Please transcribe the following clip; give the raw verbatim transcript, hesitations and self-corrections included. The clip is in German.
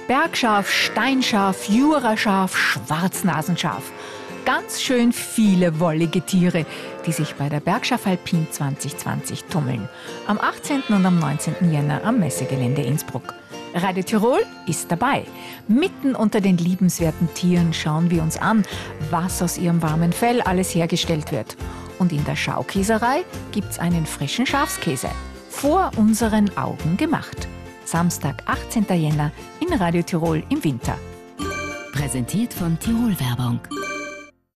Bergschaf, Steinschaf, Juraschaf, Schwarznasenschaf. Ganz schön viele wollige Tiere, die sich bei der Bergschaf Alpin zwanzig zwanzig tummeln. Am achtzehnten und am neunzehnten Jänner am Messegelände Innsbruck. Radio Tirol ist dabei. Mitten unter den liebenswerten Tieren schauen wir uns an, was aus ihrem warmen Fell alles hergestellt wird. Und in der Schaukäserei gibt's einen frischen Schafskäse. Vor unseren Augen gemacht. Samstag, achtzehnten Jänner in Radio Tirol im Winter. Präsentiert von Tirol Werbung.